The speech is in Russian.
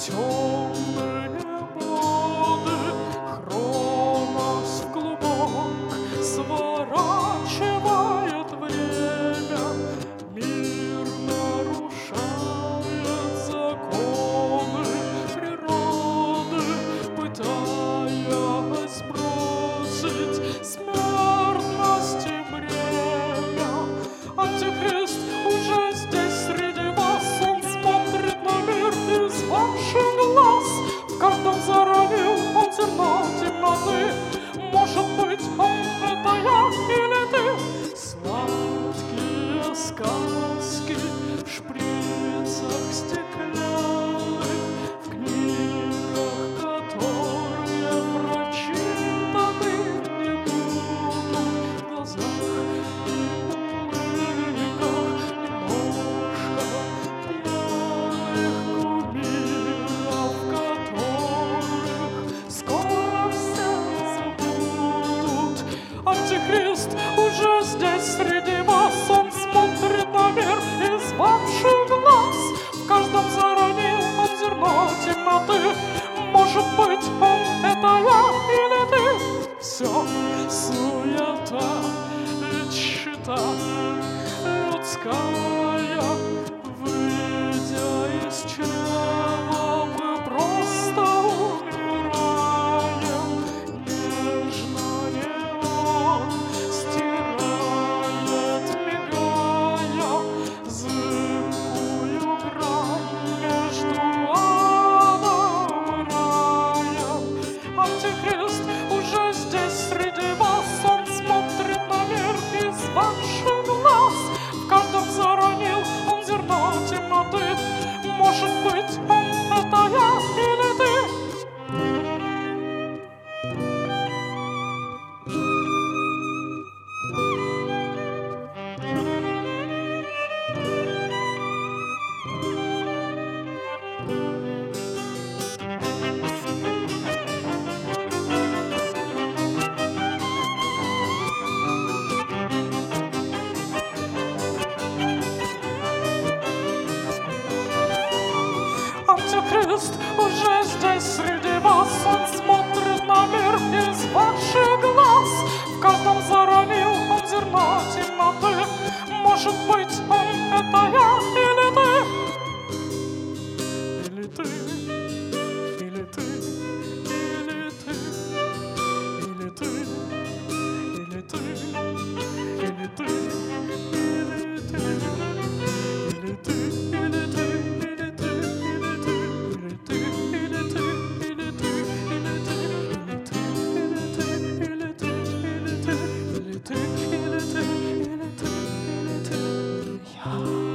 темные воды Хронос вглубок сворачивает время, мир нарушает законы природы, пытаясь бросить смертности бремя. Антихрист уже здесь среди вас, он смотрит на мир из ваших глаз. В каждом заронил он зерно темноты. Может быть, он это я или ты? Сладкие сказки в шприцах стеклянных, в книгах, которые прочитаны не будут, в глазах и улыбках немножко пьяных кумиров, которых скоро все забудут. Антихрист уже здесь среди вас, он смотрит на мир из ваших глаз. В каждом заронил он зерно темноты. Может быть, он это я или ты? Все суета, чита людская, выйдя из чрева, мы просто умираем. Нежно неон стирает, мигая, зыбкую грань между адом и раем. Антихрист уже здесь среди вас, он смотрит на мир из ваших глаз. В каждом заронил он зерно темноты. Может быть, он это я или ты? Антихрист уже здесь среди вас, он смотрит на мир из ваших глаз. В каждом заронил он зерно темноты. Может быть, он это я или ты? Или ты, или ты, или ты, или ты, или ты, или ты, или ты, или ты, или ты. Я